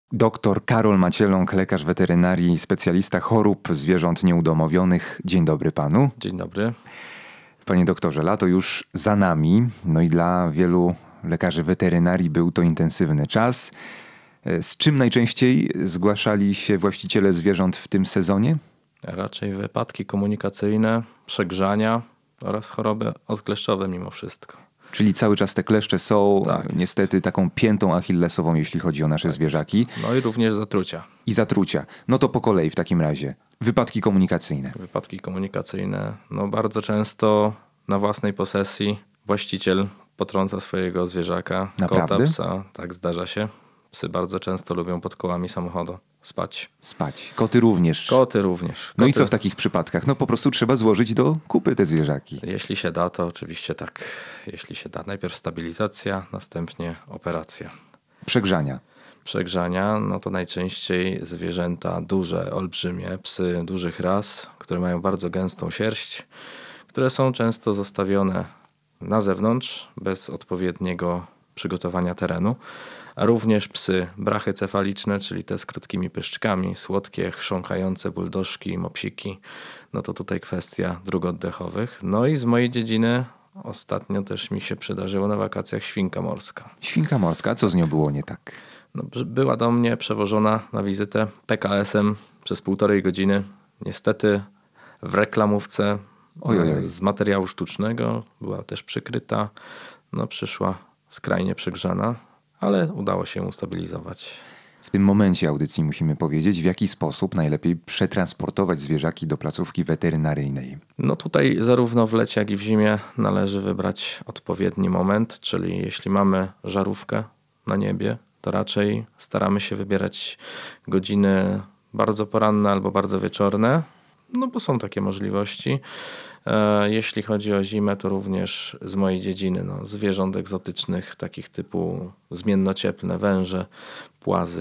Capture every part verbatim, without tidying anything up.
Doktor Karol Macieląg, lekarz weterynarii, specjalista chorób zwierząt nieudomowionych. Dzień dobry panu. Dzień dobry. Panie doktorze, lato już za nami, no i dla wielu lekarzy weterynarii był to intensywny czas. Z czym najczęściej zgłaszali się właściciele zwierząt w tym sezonie? Raczej wypadki komunikacyjne, przegrzania oraz choroby odkleszczowe mimo wszystko. Czyli cały czas te kleszcze są Tak niestety taką piętą achillesową, jeśli chodzi o nasze Tak zwierzaki. jest. No i również zatrucia. I zatrucia. No to po kolei w takim razie. Wypadki komunikacyjne. Wypadki komunikacyjne. No bardzo często na własnej posesji właściciel potrąca swojego zwierzaka, Naprawdę? kota, psa. Tak, zdarza się. Psy bardzo często lubią pod kołami samochodu spać. Spać. Koty również. Koty również. Koty, No i co w takich przypadkach? No po prostu trzeba złożyć do kupy te zwierzaki. Jeśli się da, to oczywiście tak. Jeśli się da. Najpierw stabilizacja, następnie operacja. Przegrzania. Przegrzania, no to najczęściej zwierzęta duże, olbrzymie, psy dużych ras, które mają bardzo gęstą sierść, które są często zostawione na zewnątrz bez odpowiedniego przygotowania terenu, a również psy brachycefaliczne, czyli te z krótkimi pyszczkami, słodkie, chrząkające buldożki, mopsiki, no to tutaj kwestia dróg oddechowych. No i z mojej dziedziny ostatnio też mi się przydarzyło na wakacjach świnka morska. Świnka morska, co z nią było nie tak? No, była do mnie przewożona na wizytę P K S-em przez półtorej godziny. Niestety w reklamówce Oj, oj, oj. z materiału sztucznego była też przykryta. No, przyszła skrajnie przegrzana, ale udało się ustabilizować. W tym momencie audycji musimy powiedzieć, w jaki sposób najlepiej przetransportować zwierzaki do placówki weterynaryjnej. No tutaj zarówno w lecie, jak i w zimie należy wybrać odpowiedni moment, czyli jeśli mamy żarówkę na niebie, to raczej staramy się wybierać godziny bardzo poranne albo bardzo wieczorne, no bo są takie możliwości. E, jeśli chodzi o zimę, to również z mojej dziedziny, no, zwierząt egzotycznych, takich typu zmiennocieplne, węże, płazy.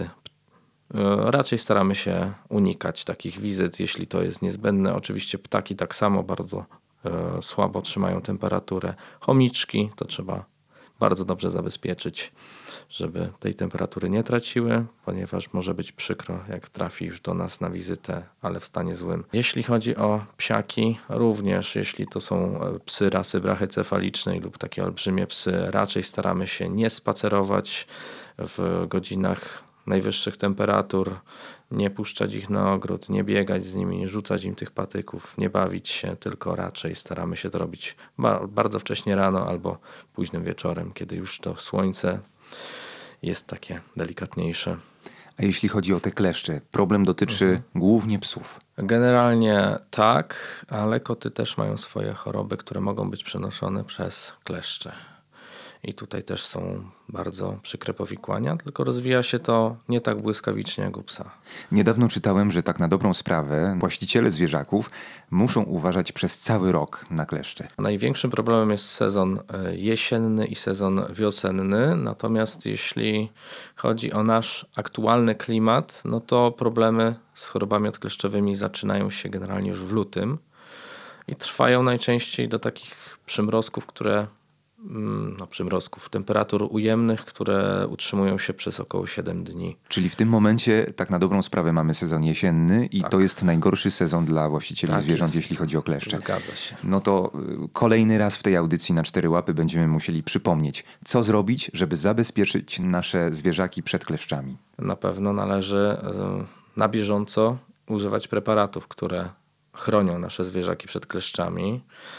E, raczej staramy się unikać takich wizyt, jeśli to jest niezbędne. Oczywiście ptaki tak samo bardzo e, słabo trzymają temperaturę. Chomiczki to trzeba bardzo dobrze zabezpieczyć, żeby tej temperatury nie traciły, ponieważ może być przykro, jak trafi już do nas na wizytę, ale w stanie złym. Jeśli chodzi o psiaki, również jeśli to są psy rasy brachycefalicznej lub takie olbrzymie psy, raczej staramy się nie spacerować w godzinach najwyższych temperatur, nie puszczać ich na ogród, nie biegać z nimi, nie rzucać im tych patyków, nie bawić się, tylko raczej staramy się to robić bardzo wcześnie rano albo późnym wieczorem, kiedy już to słońce jest takie delikatniejsze. A jeśli chodzi o te kleszcze, problem dotyczy mhm. głównie psów. Generalnie tak, ale koty też mają swoje choroby, które mogą być przenoszone przez kleszcze. I tutaj też są bardzo przykre powikłania, tylko rozwija się to nie tak błyskawicznie jak u psa. Niedawno czytałem, że tak na dobrą sprawę właściciele zwierzaków muszą uważać przez cały rok na kleszcze. Największym problemem jest sezon jesienny i sezon wiosenny, natomiast jeśli chodzi o nasz aktualny klimat, no to problemy z chorobami odkleszczowymi zaczynają się generalnie już w lutym i trwają najczęściej do takich przymrozków, które no, przymrozków, temperatur ujemnych, które utrzymują się przez około siedem dni. Czyli w tym momencie tak na dobrą sprawę mamy sezon jesienny i tak. to jest najgorszy sezon dla właścicieli tak zwierząt, jest. jeśli chodzi o kleszcze. Zgadza się. No to kolejny raz w tej audycji na cztery łapy będziemy musieli przypomnieć, co zrobić, żeby zabezpieczyć nasze zwierzaki przed kleszczami. Na pewno należy na bieżąco używać preparatów, które chronią nasze zwierzaki przed kleszczami.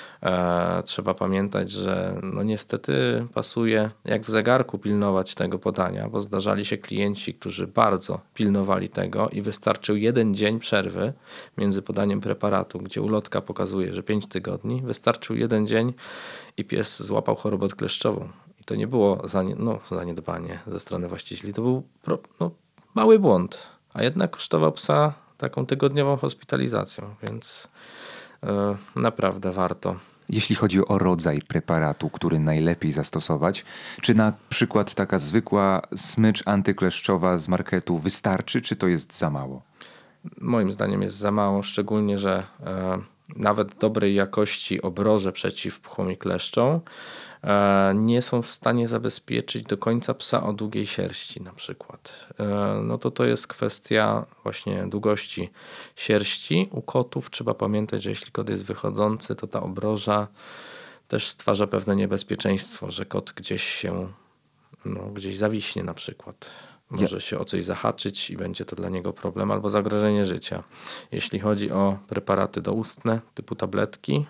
E, trzeba pamiętać, że no niestety pasuje jak w zegarku pilnować tego podania, bo zdarzali się klienci, którzy bardzo pilnowali tego i wystarczył jeden dzień przerwy między podaniem preparatu, gdzie ulotka pokazuje, że pięć tygodni, wystarczył jeden dzień i pies złapał chorobę odkleszczową. I to nie było zanie, no, zaniedbanie ze strony właścicieli, to był pro, no, mały błąd, a jednak kosztował psa taką tygodniową hospitalizacją, więc e, naprawdę warto. Jeśli chodzi o rodzaj preparatu, który najlepiej zastosować, czy na przykład taka zwykła smycz antykleszczowa z marketu wystarczy, czy to jest za mało? Moim zdaniem jest za mało, szczególnie, że e, nawet dobrej jakości obroże przeciw pchłom i kleszczom nie są w stanie zabezpieczyć do końca psa o długiej sierści na przykład. No to to jest kwestia właśnie długości sierści. U kotów trzeba pamiętać, że jeśli kot jest wychodzący, to ta obroża też stwarza pewne niebezpieczeństwo, że kot gdzieś się, no, gdzieś zawiśnie na przykład. Może się o coś zahaczyć i będzie to dla niego problem albo zagrożenie życia. Jeśli chodzi o preparaty doustne typu tabletki,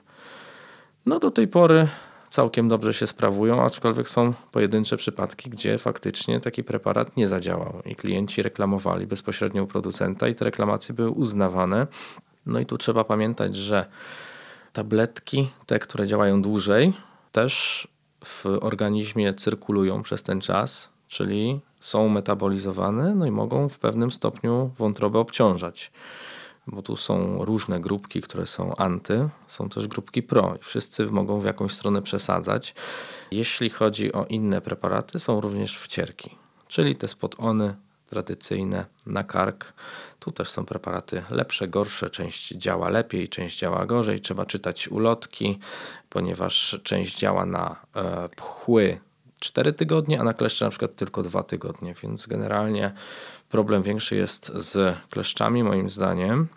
no do tej pory całkiem dobrze się sprawują, aczkolwiek są pojedyncze przypadki, gdzie faktycznie taki preparat nie zadziałał i klienci reklamowali bezpośrednio u producenta i te reklamacje były uznawane. No i tu trzeba pamiętać, że tabletki, te, które działają dłużej, też w organizmie cyrkulują przez ten czas, czyli są metabolizowane, no i mogą w pewnym stopniu wątrobę obciążać. Bo tu są różne grupki, które są anty, są też grupki pro i wszyscy mogą w jakąś stronę przesadzać. Jeśli chodzi o inne preparaty, są również wcierki, czyli te spot-ony tradycyjne na kark. Tu też są preparaty lepsze, gorsze, część działa lepiej, część działa gorzej. Trzeba czytać ulotki, ponieważ część działa na e, pchły cztery tygodnie, a na kleszcze na przykład tylko dwa tygodnie, więc generalnie problem większy jest z kleszczami moim zdaniem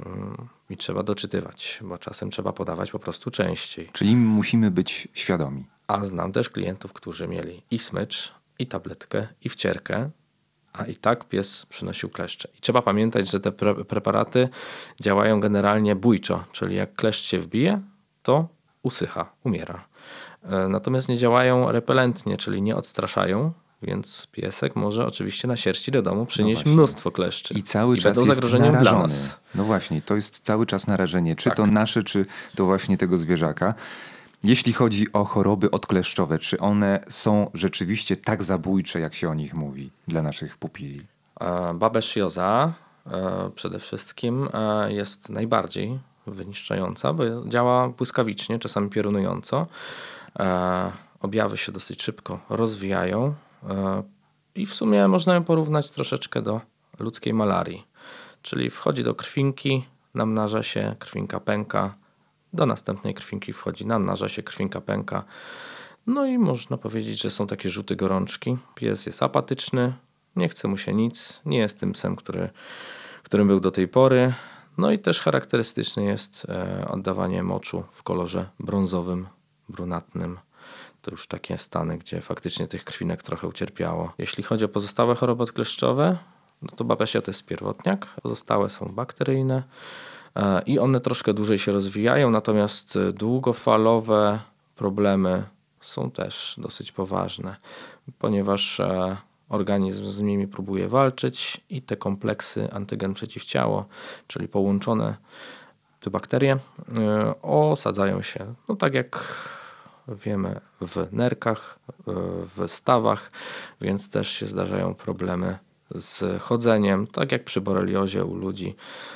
i trzeba doczytywać, bo czasem trzeba podawać po prostu częściej. Czyli musimy być świadomi. A znam też klientów, którzy mieli i smycz, i tabletkę, i wcierkę, a i tak pies przynosił kleszcze. I trzeba pamiętać, że te pre- preparaty działają generalnie bójczo, czyli jak kleszcz się wbije, to usycha, umiera. Natomiast nie działają repelentnie, czyli nie odstraszają, więc piesek może oczywiście na sierści do domu przynieść no mnóstwo kleszczy. I cały I czas będą jest zagrożeniem narażony. dla nas. No właśnie, to jest cały czas narażenie, czy tak. to nasze, czy to właśnie tego zwierzaka. Jeśli chodzi o choroby odkleszczowe, czy one są rzeczywiście tak zabójcze, jak się o nich mówi dla naszych pupili? Babezioza przede wszystkim jest najbardziej wyniszczająca, bo działa błyskawicznie, czasami piorunująco. Objawy się dosyć szybko rozwijają i w sumie można ją porównać troszeczkę do ludzkiej malarii. Czyli wchodzi do krwinki, namnaża się, krwinka pęka, do następnej krwinki wchodzi, namnaża się, krwinka pęka. No i można powiedzieć, że są takie rzuty gorączki. Pies jest apatyczny, nie chce mu się nic, nie jest tym psem, który, którym był do tej pory. No i też charakterystyczne jest oddawanie moczu w kolorze brązowym, brunatnym. To już takie stany, gdzie faktycznie tych krwinek trochę ucierpiało. Jeśli chodzi o pozostałe choroby odkleszczowe, no to babesia to jest pierwotniak, pozostałe są bakteryjne i one troszkę dłużej się rozwijają, natomiast długofalowe problemy są też dosyć poważne, ponieważ organizm z nimi próbuje walczyć i te kompleksy antygen przeciwciało, czyli połączone te bakterie, osadzają się, no tak jak wiemy, w nerkach, w stawach, więc też się zdarzają problemy z chodzeniem, tak jak przy boreliozie u ludzi,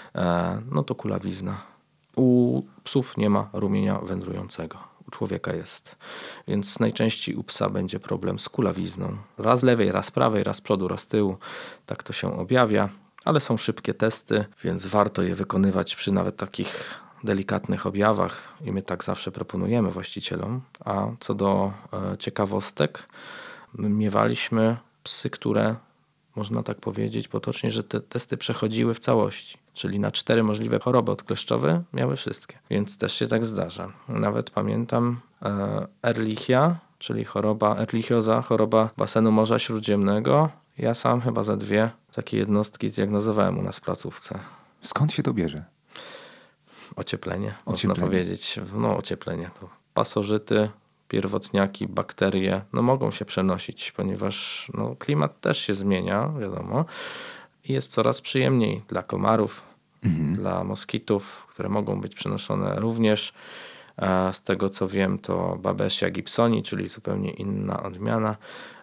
no to kulawizna. U psów nie ma rumienia wędrującego, u człowieka jest, więc najczęściej u psa będzie problem z kulawizną. Raz z lewej, raz z prawej, raz z przodu, raz z tyłu, tak to się objawia, ale są szybkie testy, więc warto je wykonywać przy nawet takich delikatnych objawach i my tak zawsze proponujemy właścicielom. A co do e, ciekawostek, miewaliśmy psy, które można tak powiedzieć potocznie, że te testy przechodziły w całości, czyli na cztery możliwe choroby odkleszczowe miały wszystkie, więc też się tak zdarza. Nawet pamiętam e, Ehrlichia, czyli choroba Ehrlichioza, choroba basenu Morza Śródziemnego. Ja sam chyba za dwie takie jednostki zdiagnozowałem u nas w placówce. Skąd się to bierze? Ocieplenie, ocieplenie, można powiedzieć. No ocieplenie to pasożyty, pierwotniaki, bakterie, no mogą się przenosić, ponieważ no, klimat też się zmienia, wiadomo. I jest coraz przyjemniej dla komarów, mhm. dla moskitów, które mogą być przenoszone również. Z tego co wiem, to Babesia gibsoni, czyli zupełnie inna odmiana,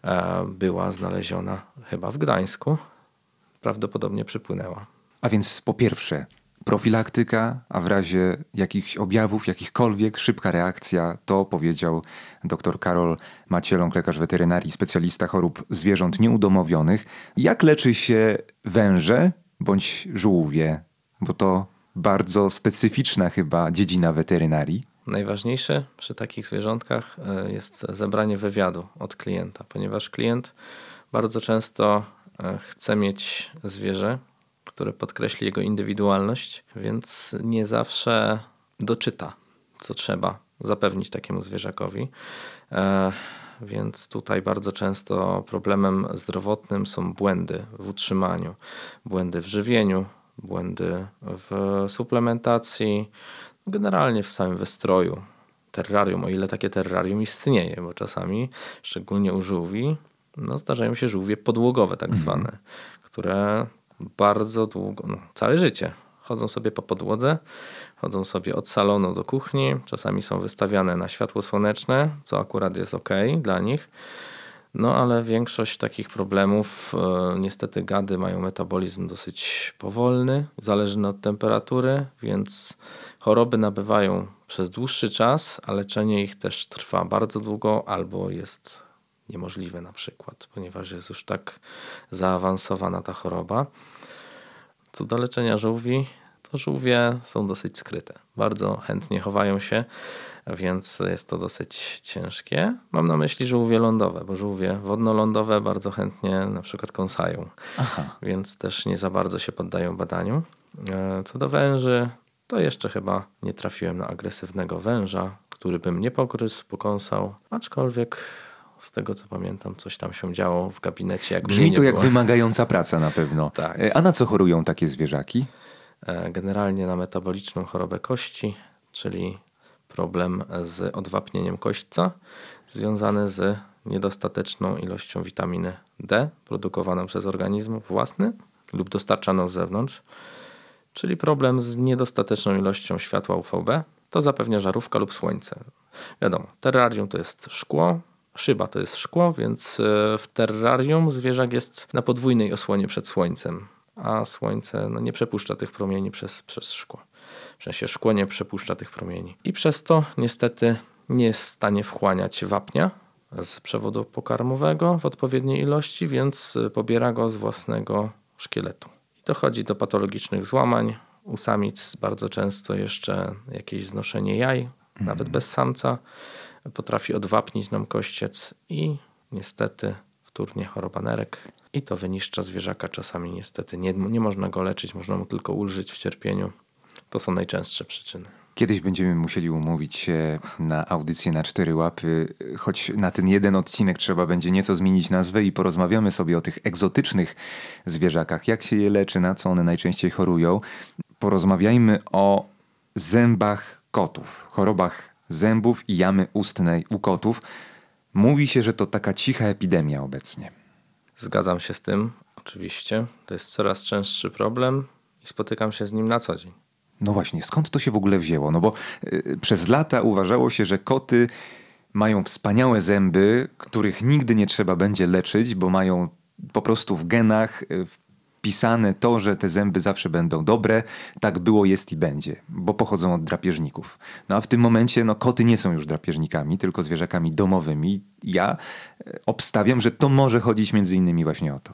była znaleziona chyba w Gdańsku. Prawdopodobnie przypłynęła. A więc po pierwsze profilaktyka, a w razie jakichś objawów, jakichkolwiek, szybka reakcja, to powiedział dr Karol Macieląg, lekarz weterynarii, specjalista chorób zwierząt nieudomowionych. Jak leczy się węże bądź żółwie? Bo to bardzo specyficzna chyba dziedzina weterynarii. najważniejsze przy takich zwierzątkach jest zebranie wywiadu od klienta, ponieważ klient bardzo często chce mieć zwierzę, które podkreśli jego indywidualność, więc nie zawsze doczyta, co trzeba zapewnić takiemu zwierzakowi. Więc tutaj bardzo często problemem zdrowotnym są błędy w utrzymaniu, błędy w żywieniu, błędy w suplementacji, generalnie w samym wystroju. Terrarium, o ile takie terrarium istnieje, bo czasami, szczególnie u żółwi, no zdarzają się żółwie podłogowe tak zwane, mm. które bardzo długo, no, całe życie chodzą sobie po podłodze, chodzą sobie od salonu do kuchni, czasami są wystawiane na światło słoneczne, co akurat jest ok dla nich. No ale większość takich problemów, e, niestety gady mają metabolizm dosyć powolny, zależny od temperatury, więc choroby nabywają przez dłuższy czas, a leczenie ich też trwa bardzo długo albo jest niemożliwe na przykład, ponieważ jest już tak zaawansowana ta choroba. Co do leczenia żółwi, to żółwie są dosyć skryte. Bardzo chętnie chowają się, więc jest to dosyć ciężkie. Mam na myśli żółwie lądowe, bo żółwie wodnoloądowe bardzo chętnie na przykład kąsają. Aha. Więc też nie za bardzo się poddają badaniu. Co do węży, to jeszcze chyba nie trafiłem na agresywnego węża, który by mnie pogryzł, pokąsał, aczkolwiek z tego co pamiętam, coś tam się działo w gabinecie. Jak Brzmi to jak było. Wymagająca praca na pewno. Tak. A na co chorują takie zwierzaki? Generalnie na metaboliczną chorobę kości, czyli problem z odwapnieniem kośćca związany z niedostateczną ilością witaminy D produkowaną przez organizm własny lub dostarczaną z zewnątrz, czyli problem z niedostateczną ilością światła U V B. To zapewnia żarówka lub słońce. Wiadomo, terrarium to jest szkło, szyba to jest szkło, więc w terrarium zwierzak jest na podwójnej osłonie przed słońcem, a słońce no, nie przepuszcza tych promieni przez, przez szkło. W sensie szkło nie przepuszcza tych promieni. I przez to niestety nie jest w stanie wchłaniać wapnia z przewodu pokarmowego w odpowiedniej ilości, więc pobiera go z własnego szkieletu. I dochodzi do patologicznych złamań. U samic bardzo często jeszcze jakieś znoszenie jaj, mhm. nawet bez samca. Potrafi odwapnić nam kościec i niestety wtórnie choroba nerek. I to wyniszcza zwierzaka czasami niestety. Nie, nie można go leczyć, można mu tylko ulżyć w cierpieniu. To są najczęstsze przyczyny. Kiedyś będziemy musieli umówić się na audycję na cztery łapy, choć na ten jeden odcinek trzeba będzie nieco zmienić nazwę i porozmawiamy sobie o tych egzotycznych zwierzakach, jak się je leczy, na co one najczęściej chorują. Porozmawiajmy o zębach kotów, chorobach zębów i jamy ustnej u kotów. Mówi się, że to taka cicha epidemia obecnie. Zgadzam się z tym, oczywiście. To jest coraz częstszy problem i spotykam się z nim na co dzień. No właśnie, skąd to się w ogóle wzięło? No bo y, przez lata uważało się, że koty mają wspaniałe zęby, których nigdy nie trzeba będzie leczyć, bo mają po prostu w genach y, wpisane to, że te zęby zawsze będą dobre. Tak było, jest i będzie, bo pochodzą od drapieżników. No a w tym momencie no, koty nie są już drapieżnikami, tylko zwierzakami domowymi. Ja y, obstawiam, że to może chodzić między innymi właśnie o to.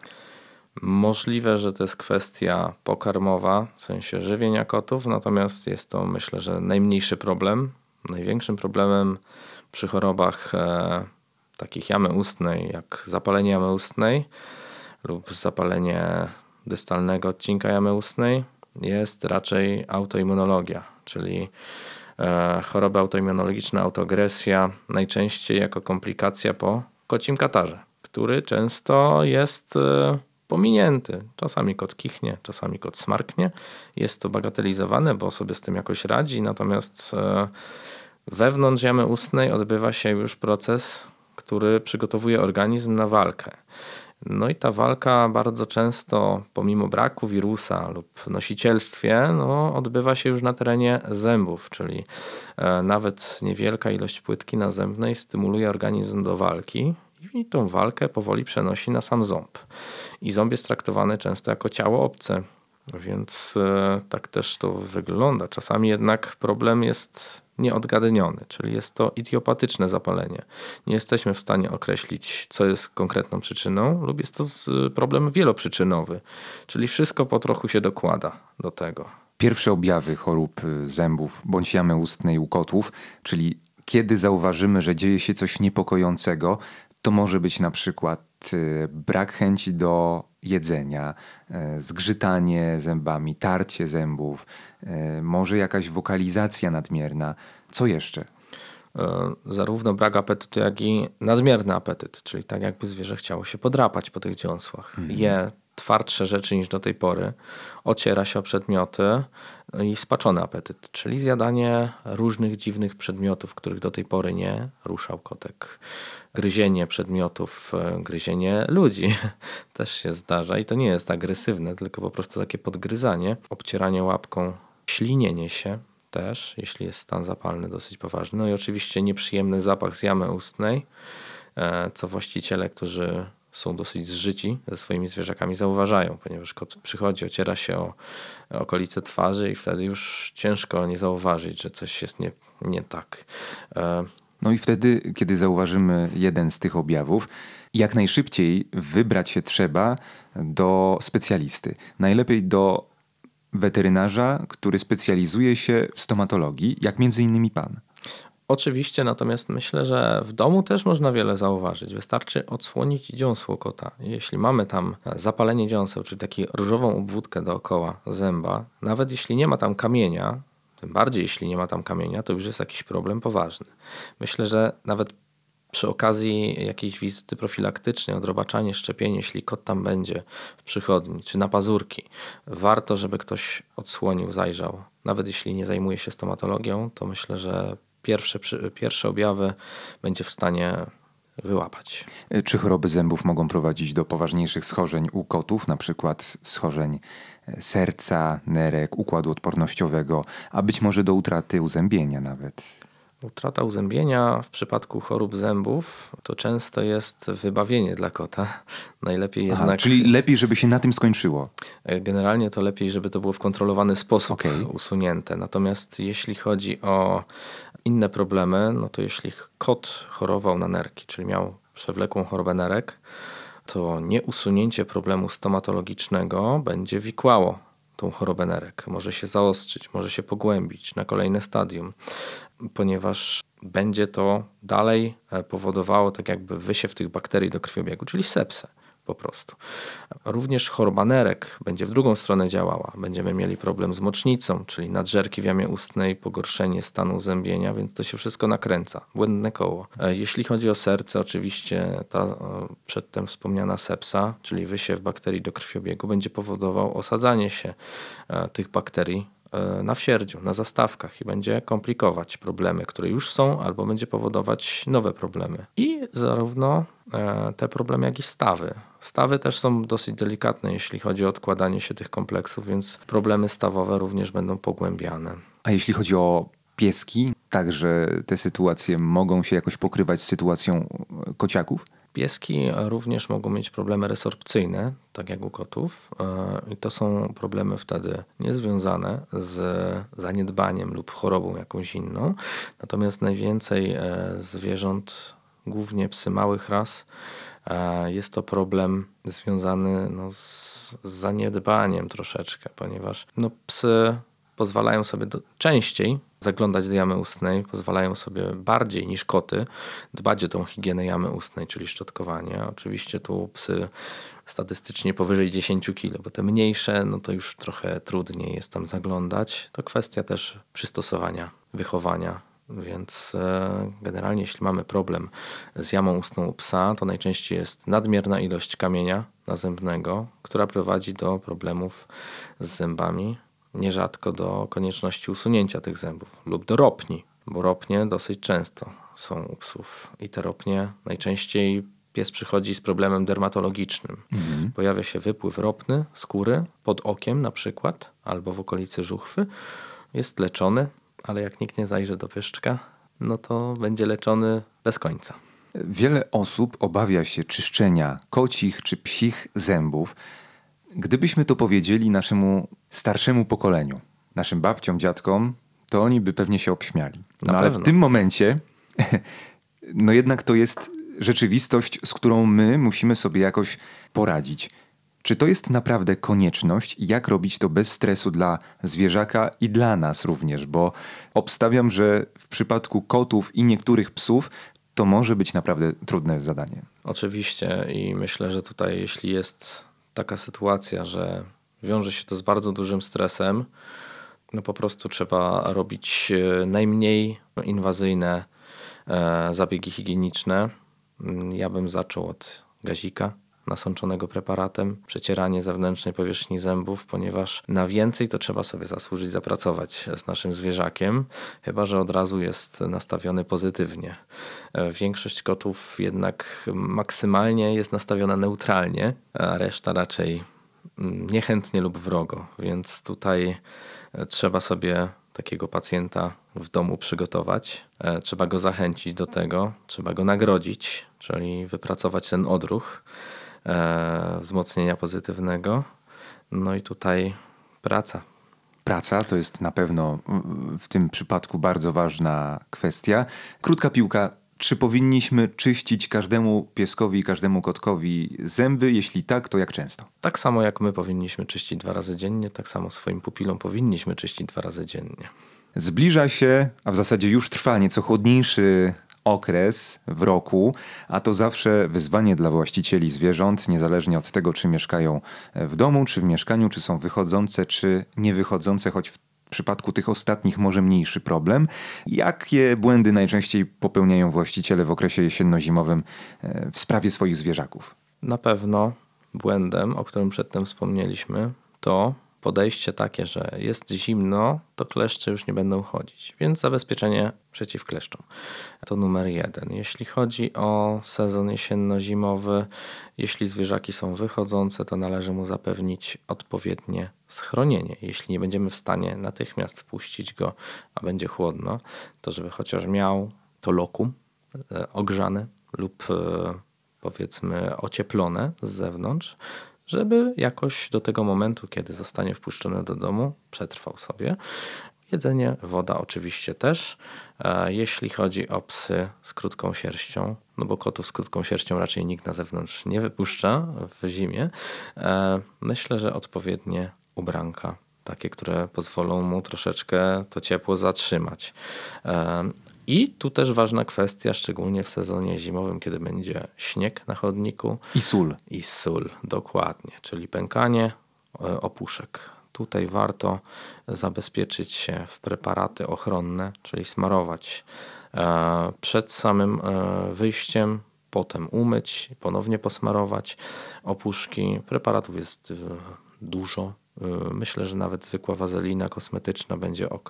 Możliwe, że to jest kwestia pokarmowa, w sensie żywienia kotów, natomiast jest to, myślę, że najmniejszy problem. Największym problemem przy chorobach e, takich jamy ustnej, jak zapalenie jamy ustnej lub zapalenie dystalnego odcinka jamy ustnej, jest raczej autoimmunologia, czyli e, choroba autoimmunologiczna, autoagresja, najczęściej jako komplikacja po kocim katarze, który często jest e, pominięty. Czasami kot kichnie, czasami kot smarknie. Jest to bagatelizowane, bo sobie z tym jakoś radzi, natomiast e, wewnątrz jamy ustnej odbywa się już proces, który przygotowuje organizm na walkę. No i ta walka bardzo często, pomimo braku wirusa lub nosicielstwie, no, odbywa się już na terenie zębów, czyli e, nawet niewielka ilość płytki nazębnej stymuluje organizm do walki i tą walkę powoli przenosi na sam ząb. I ząb jest traktowany często jako ciało obce, więc e, tak też to wygląda. Czasami jednak problem jest nieodgadniony, czyli jest to idiopatyczne zapalenie. Nie jesteśmy w stanie określić, co jest konkretną przyczyną, lub jest to problem wieloprzyczynowy, czyli wszystko po trochu się dokłada do tego. Pierwsze objawy chorób zębów bądź jamy ustnej u kotów, czyli kiedy zauważymy, że dzieje się coś niepokojącego, to może być na przykład brak chęci do jedzenia, zgrzytanie zębami, tarcie zębów, może jakaś wokalizacja nadmierna. Co jeszcze? Zarówno brak apetytu, jak i nadmierny apetyt, czyli tak jakby zwierzę chciało się podrapać po tych dziąsłach. Mhm. Je twardsze rzeczy niż do tej pory, ociera się o przedmioty i spaczony apetyt, czyli zjadanie różnych dziwnych przedmiotów, których do tej pory nie ruszał kotek. Gryzienie przedmiotów, gryzienie ludzi też się zdarza i to nie jest agresywne, tylko po prostu takie podgryzanie, obcieranie łapką, ślinienie się też, jeśli jest stan zapalny dosyć poważny. No i oczywiście nieprzyjemny zapach z jamy ustnej, co właściciele, którzy są dosyć zżyci ze swoimi zwierzakami, zauważają, ponieważ kot przychodzi, ociera się o okolice twarzy i wtedy już ciężko nie zauważyć, że coś jest nie, nie tak. No i wtedy, kiedy zauważymy jeden z tych objawów, jak najszybciej wybrać się trzeba do specjalisty. Najlepiej do weterynarza, który specjalizuje się w stomatologii, jak między innymi pan. Oczywiście, natomiast myślę, że w domu też można wiele zauważyć. Wystarczy odsłonić dziąsło kota. Jeśli mamy tam zapalenie dziąseł, czyli taką różową obwódkę dookoła zęba, nawet jeśli nie ma tam kamienia, tym bardziej jeśli nie ma tam kamienia, to już jest jakiś problem poważny. Myślę, że nawet przy okazji jakiejś wizyty profilaktycznej, odrobaczanie, szczepienie, jeśli kot tam będzie w przychodni, czy na pazurki, warto, żeby ktoś odsłonił, zajrzał. Nawet jeśli nie zajmuje się stomatologią, to myślę, że pierwsze, pierwsze objawy będzie w stanie wyłapać. Czy choroby zębów mogą prowadzić do poważniejszych schorzeń u kotów, na przykład schorzeń serca, nerek, układu odpornościowego, a być może do utraty uzębienia nawet? Utrata uzębienia w przypadku chorób zębów to często jest wybawienie dla kota. Najlepiej jednak... Aha, czyli lepiej, żeby się na tym skończyło. Generalnie to lepiej, żeby to było w kontrolowany sposób okay. usunięte. Natomiast jeśli chodzi o inne problemy, no to jeśli kot chorował na nerki, czyli miał przewlekłą chorobę nerek, to nieusunięcie problemu stomatologicznego będzie wikłało tą chorobę nerek. Może się zaostrzyć, może się pogłębić na kolejne stadium, ponieważ będzie to dalej powodowało tak jakby wysiew tych bakterii do krwiobiegu, czyli sepsę po prostu. Również choroba nerek będzie w drugą stronę działała. Będziemy mieli problem z mocznicą, czyli nadżerki w jamie ustnej, pogorszenie stanu uzębienia, więc to się wszystko nakręca. Błędne koło. Jeśli chodzi o serce, oczywiście ta przedtem wspomniana sepsa, czyli wysiew bakterii do krwiobiegu, będzie powodował osadzanie się tych bakterii na wsierdziu, na zastawkach i będzie komplikować problemy, które już są, albo będzie powodować nowe problemy. I zarówno te problemy, jak i stawy. Stawy też są dosyć delikatne, jeśli chodzi o odkładanie się tych kompleksów, więc problemy stawowe również będą pogłębiane. A jeśli chodzi o pieski, także te sytuacje mogą się jakoś pokrywać z sytuacją kociaków? Pieski również mogą mieć problemy resorpcyjne, tak jak u kotów. I to są problemy wtedy niezwiązane z zaniedbaniem lub chorobą jakąś inną. Natomiast najwięcej zwierząt, głównie psy małych ras, jest to problem związany no, z, z zaniedbaniem troszeczkę, ponieważ no, psy pozwalają sobie do, częściej zaglądać do jamy ustnej, pozwalają sobie bardziej niż koty dbać o tą higienę jamy ustnej, czyli szczotkowanie. Oczywiście tu psy statystycznie powyżej dziesięć kilo, bo te mniejsze, no to już trochę trudniej jest tam zaglądać. To kwestia też przystosowania, wychowania. Więc generalnie jeśli mamy problem z jamą ustną u psa, to najczęściej jest nadmierna ilość kamienia nazębnego, która prowadzi do problemów z zębami, nierzadko do konieczności usunięcia tych zębów lub do ropni, bo ropnie dosyć często są u psów i te ropnie najczęściej pies przychodzi z problemem dermatologicznym. Mhm. Pojawia się wypływ ropny skóry pod okiem na przykład albo w okolicy żuchwy, jest leczony, ale jak nikt nie zajrzy do pyszczka, no to będzie leczony bez końca. Wiele osób obawia się czyszczenia kocich czy psich zębów. Gdybyśmy to powiedzieli naszemu starszemu pokoleniu, naszym babciom, dziadkom, to oni by pewnie się obśmiali. No Na ale pewno. w tym momencie, no jednak to jest rzeczywistość, z którą my musimy sobie jakoś poradzić. Czy to jest naprawdę konieczność i jak robić to bez stresu dla zwierzaka i dla nas również? Bo obstawiam, że w przypadku kotów i niektórych psów to może być naprawdę trudne zadanie. Oczywiście i myślę, że tutaj jeśli jest taka sytuacja, że wiąże się to z bardzo dużym stresem, no po prostu trzeba robić najmniej inwazyjne zabiegi higieniczne. Ja bym zaczął od gazika nasączonego preparatem, przecieranie zewnętrznej powierzchni zębów, ponieważ na więcej to trzeba sobie zasłużyć, zapracować z naszym zwierzakiem, chyba że od razu jest nastawiony pozytywnie. Większość kotów jednak maksymalnie jest nastawiona neutralnie, a reszta raczej niechętnie lub wrogo, więc tutaj trzeba sobie takiego pacjenta w domu przygotować. Trzeba go zachęcić do tego, trzeba go nagrodzić, czyli wypracować ten odruch e, wzmocnienia pozytywnego. No i tutaj praca. Praca to jest na pewno w tym przypadku bardzo ważna kwestia. Krótka piłka. Czy powinniśmy czyścić każdemu pieskowi i każdemu kotkowi zęby? Jeśli tak, to jak często? Tak samo jak my powinniśmy czyścić dwa razy dziennie, tak samo swoim pupilom powinniśmy czyścić dwa razy dziennie. Zbliża się, a w zasadzie już trwa nieco chłodniejszy okres w roku, a to zawsze wyzwanie dla właścicieli zwierząt, niezależnie od tego, czy mieszkają w domu, czy w mieszkaniu, czy są wychodzące, czy niewychodzące, choć w W przypadku tych ostatnich może mniejszy problem. Jakie błędy najczęściej popełniają właściciele w okresie jesienno-zimowym w sprawie swoich zwierzaków? Na pewno błędem, o którym przedtem wspomnieliśmy, to podejście takie, że jest zimno, to kleszcze już nie będą chodzić, więc zabezpieczenie przeciw kleszczom. To numer jeden. Jeśli chodzi o sezon jesienno-zimowy, jeśli zwierzaki są wychodzące, to należy mu zapewnić odpowiednie schronienie. Jeśli nie będziemy w stanie natychmiast wpuścić go, a będzie chłodno, to żeby chociaż miał to lokum e, ogrzane lub e, powiedzmy ocieplone z zewnątrz, żeby jakoś do tego momentu, kiedy zostanie wpuszczony do domu, przetrwał sobie. Jedzenie, woda oczywiście też. Jeśli chodzi o psy z krótką sierścią, no bo kotów z krótką sierścią raczej nikt na zewnątrz nie wypuszcza w zimie, myślę, że odpowiednie ubranka, takie, które pozwolą mu troszeczkę to ciepło zatrzymać. I tu też ważna kwestia, szczególnie w sezonie zimowym, kiedy będzie śnieg na chodniku. I sól. I sól, dokładnie, czyli pękanie opuszek. Tutaj warto zabezpieczyć się w preparaty ochronne, czyli smarować przed samym wyjściem, potem umyć, ponownie posmarować opuszki. Preparatów jest dużo. Myślę, że nawet zwykła wazelina kosmetyczna będzie ok.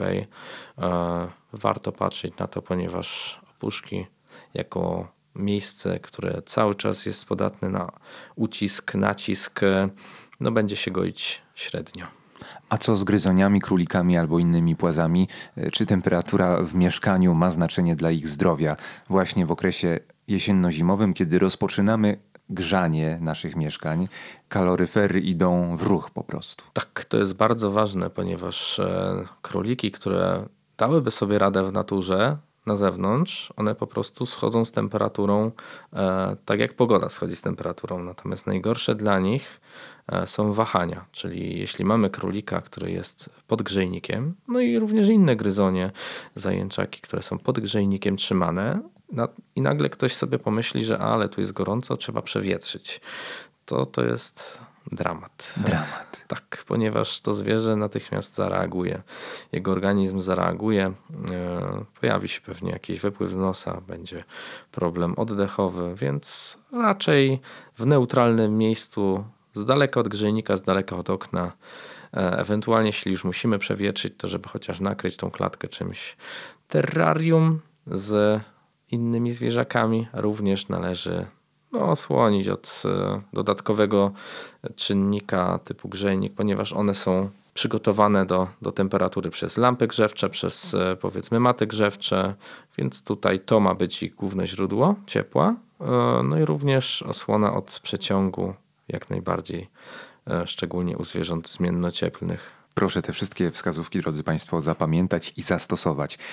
Warto patrzeć na to, ponieważ opuszki jako miejsce, które cały czas jest podatne na ucisk, nacisk, no będzie się goić średnio. A co z gryzoniami, królikami albo innymi płazami? Czy temperatura w mieszkaniu ma znaczenie dla ich zdrowia właśnie w okresie jesienno-zimowym, kiedy rozpoczynamy grzanie naszych mieszkań, kaloryfery idą w ruch po prostu? Tak, to jest bardzo ważne, ponieważ króliki, które dałyby sobie radę w naturze, na zewnątrz, one po prostu schodzą z temperaturą e, tak jak pogoda schodzi z temperaturą. Natomiast najgorsze dla nich e, są wahania, czyli jeśli mamy królika, który jest pod grzejnikiem, no i również inne gryzonie, zajęczaki, które są pod grzejnikiem trzymane na, i nagle ktoś sobie pomyśli, że ale tu jest gorąco, trzeba przewietrzyć. To to jest dramat. Dramat. Tak, ponieważ to zwierzę natychmiast zareaguje. Jego organizm zareaguje, yy, pojawi się pewnie jakiś wypływ z nosa, będzie problem oddechowy, więc raczej w neutralnym miejscu, z daleka od grzejnika, z daleka od okna. Yy, ewentualnie, jeśli już musimy przewietrzyć, to żeby chociaż nakryć tą klatkę czymś. Terrarium z innymi zwierzakami również należy No, osłonić od y, dodatkowego czynnika typu grzejnik, ponieważ one są przygotowane do, do temperatury przez lampy grzewcze, przez y, powiedzmy maty grzewcze, więc tutaj to ma być ich główne źródło ciepła. Y, no i również osłona od przeciągu jak najbardziej, y, szczególnie u zwierząt zmiennocieplnych. Proszę te wszystkie wskazówki, drodzy Państwo, zapamiętać i zastosować.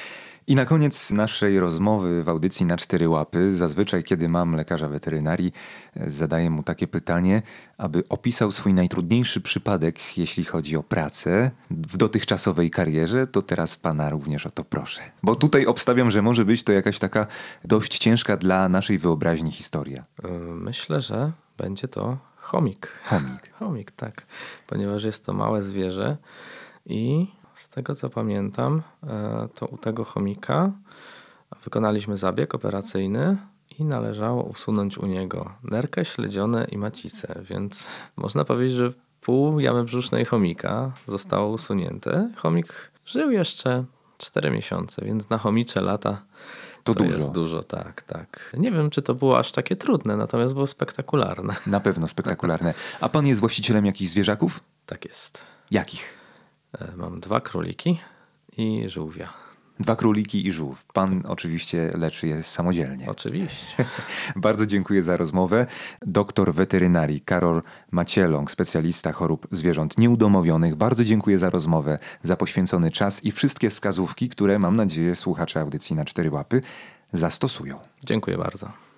I na koniec naszej rozmowy w audycji na cztery łapy, zazwyczaj kiedy mam lekarza weterynarii, zadaję mu takie pytanie, aby opisał swój najtrudniejszy przypadek, jeśli chodzi o pracę w dotychczasowej karierze, to teraz pana również o to proszę. Bo tutaj obstawiam, że może być to jakaś taka dość ciężka dla naszej wyobraźni historia. Myślę, że będzie to chomik. Chomik. Chomik, tak. Ponieważ jest to małe zwierzę i z tego co pamiętam, to u tego chomika wykonaliśmy zabieg operacyjny i należało usunąć u niego nerkę, śledzione i macicę, więc można powiedzieć, że pół jamy brzusznej chomika zostało usunięte. Chomik żył jeszcze cztery miesiące, więc na chomicze lata to, to dużo. jest dużo. Tak, tak. Nie wiem, czy to było aż takie trudne, natomiast było spektakularne. Na pewno spektakularne. A pan jest właścicielem jakichś zwierzaków? Tak jest. Jakich? Mam dwa króliki i żółwia. Dwa króliki i żółw. Pan oczywiście leczy je samodzielnie. Oczywiście. Bardzo dziękuję za rozmowę. Doktor weterynarii Karol Macieląg, specjalista chorób zwierząt nieudomowionych. Bardzo dziękuję za rozmowę, za poświęcony czas i wszystkie wskazówki, które mam nadzieję słuchacze audycji na cztery łapy zastosują. Dziękuję bardzo.